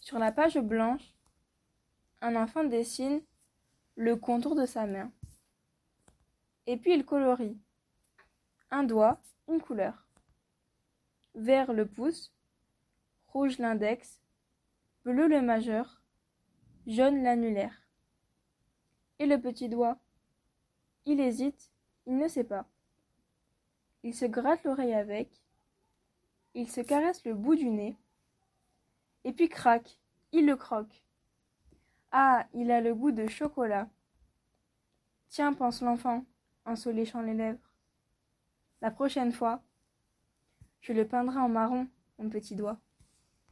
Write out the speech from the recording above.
Sur la page blanche, un enfant dessine le contour de sa main. Et puis il colorie. Un doigt, une couleur. Vert le pouce, rouge l'index, bleu le majeur, jaune l'annulaire. Et le petit doigt? Il hésite, il ne sait pas. Il se gratte l'oreille avec, il se caresse le bout du nez, et puis crac, il le croque. Ah, il a le goût de chocolat. Tiens, pense l'enfant, en se léchant les lèvres. La prochaine fois, je le peindrai en marron, mon petit doigt.